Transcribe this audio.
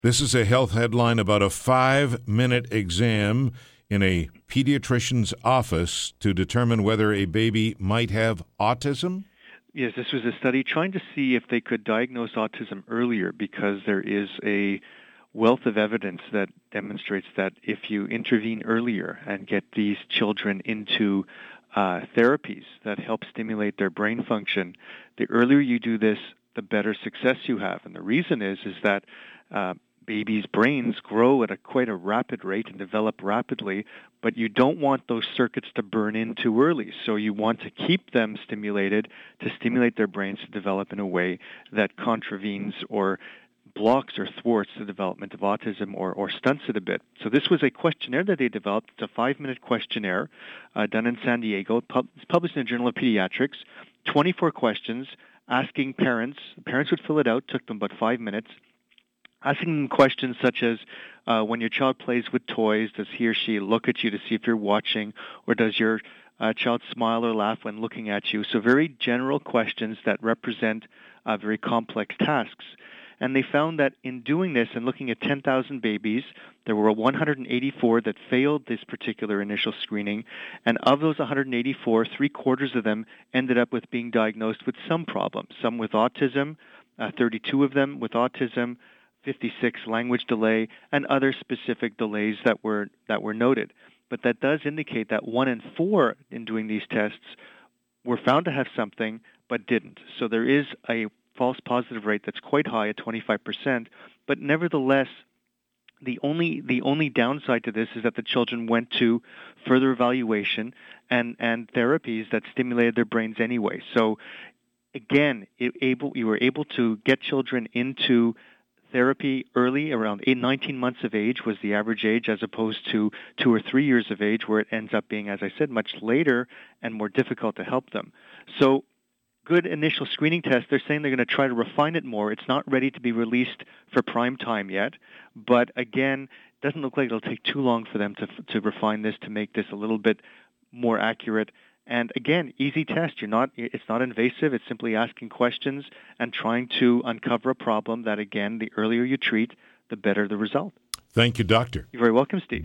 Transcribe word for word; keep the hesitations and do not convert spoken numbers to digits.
This is a health headline about a five-minute exam in a pediatrician's office to determine whether a baby might have autism. Yes, this was a study trying to see if they could diagnose autism earlier, because there is a wealth of evidence that demonstrates that if you intervene earlier and get these children into uh, therapies that help stimulate their brain function, the earlier you do this, the better success you have. And the reason is is that uh, babies' brains grow at a quite a rapid rate and develop rapidly, but you don't want those circuits to burn in too early. So you want to keep them stimulated, to stimulate their brains to develop in a way that contravenes or blocks or thwarts the development of autism or, or stunts it a bit. So this was a questionnaire that they developed. It's a five-minute questionnaire uh, done in San Diego. It's published in the Journal of Pediatrics. twenty-four questions asking parents. Parents would fill it out. Took them about five minutes. Asking them questions such as, uh, when your child plays with toys, does he or she look at you to see if you're watching, or does your uh, child smile or laugh when looking at you? So very general questions that represent uh, very complex tasks. And they found that in doing this and looking at ten thousand babies, there were one hundred eighty-four that failed this particular initial screening. And of those one hundred eighty-four, three-quarters of them ended up with being diagnosed with some problem, some with autism, uh, thirty-two of them with autism, fifty-six language delay, and other specific delays that were that were noted. But that does indicate that one in four in doing these tests were found to have something but didn't. So there is a false positive rate that's quite high at twenty-five percent, but nevertheless, the only the only downside to this is that the children went to further evaluation and, and therapies that stimulated their brains anyway. So again, it able you were able to get children into therapy early, around eight, nineteen months of age was the average age, as opposed to two or three years of age, where it ends up being, as I said, much later and more difficult to help them. So good initial screening test. They're saying they're going to try to refine it more. It's not ready to be released for prime time yet, but again, it doesn't look like it'll take too long for them to to refine this, to make this a little bit more accurate. And again, easy test. You're not. It's not invasive. It's simply asking questions and trying to uncover a problem that, again, the earlier you treat, the better the result. Thank you, Doctor. You're very welcome, Steve.